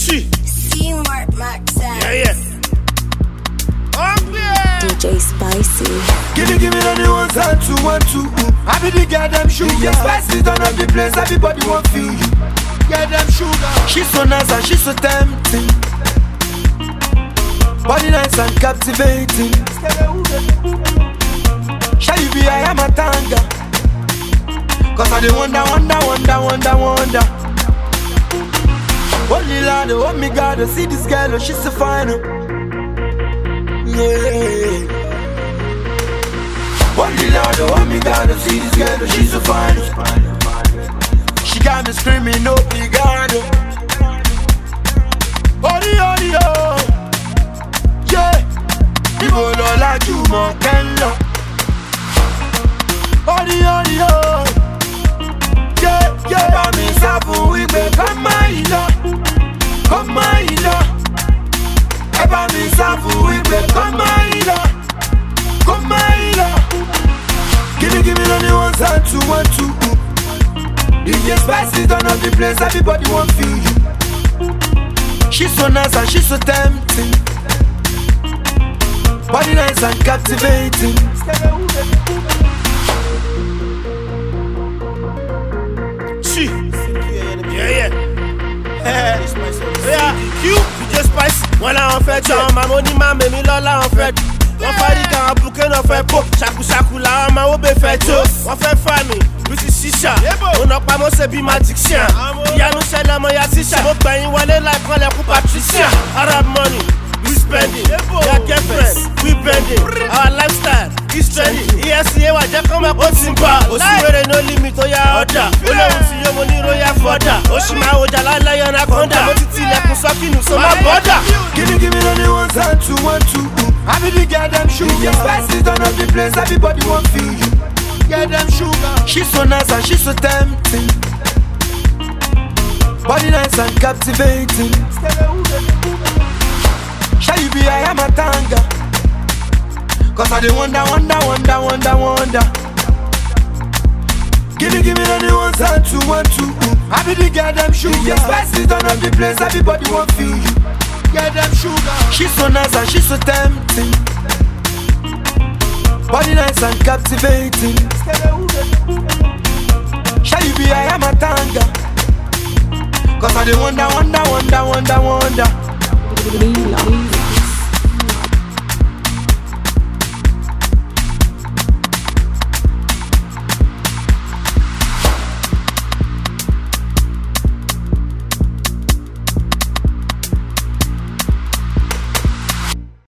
C-Mark Max. Yeah. DJ Spicy. Give me the ones and two, 1, 2. I be the goddamn sugar. Yeah, spicy done up the place, everybody want feel you. Goddamn sugar. She's so nice and she's so tempting. Body nice and captivating. Shall you be I am a tanga? Cause I dey wonder. Holy Lord, oh me God, see this girl, oh she's so fine. Yeah. Holy Lord, oh me God, see this girl, oh she's so fine. She got me screaming, oh me God. Holy, oh. Yeah. People don't like you more than love. Holy, oh. Yeah. Bá mi sá fún wípé come my love. Ẹ bá mi sá fún wípé come my love. Give me the ones and two, 1, 2. DJ Spicy turn up the place, everybody want feel you. She's so nice and she's so tempting. Body nice and captivating. Yeah. DJ Spicy. Wọ́n làwọn fẹ́ jọ ọmọ àmọ́ onímọ̀ mẹ́mí lọ làwọn fẹ́ dùn. Wọ́n parí kan àbùkẹ́ náà fẹ́ pò. Ṣàkúṣàkú làwọn máa wó bẹ fẹ́ jó. Wọ́n fẹ́ fà mí bísí ṣíṣà. Mo nà pamọ́ ṣe bí magician. Ìyanu ṣẹlẹ̀ ọmọ ya tíṣà. Mo gbẹ̀yìn wọlé láìpọ́n lẹ́kún Patricia. Arab money, we spending. Their girlfriends, we bending. Our lifestyle is trending. ESCA wà jẹ́ kọ́ máa kó tí ń bá. Òṣìwèrè no limit ó yá ọ̀dà. Olóhùn tí yóò mo ní royal fọ́dà. Oṣù máa wọjà lálẹ́ yọ̀nà kọ́ńdà. Mo ti tilẹ̀kùn sọ́kìnù so má bọ́dà. Give me the ones and two, 1, 2. I be the goddamn sugar. Yeah, spicy done up the place, everybody want feel you. Goddamn sugar. She's so nice and she's so tempting. Body nice and captivating. Shall you be I am a tanga? Cause I dey wonder. Give me the ones and two, 1, 2. I be the goddamn sugar. Yeah, spicy done up the place, everybody want feel you. Goddamn sugar. She's so nice and she's so tempting. Body nice and captivating. Shall you be I am a tanga? Cause I dey wonder.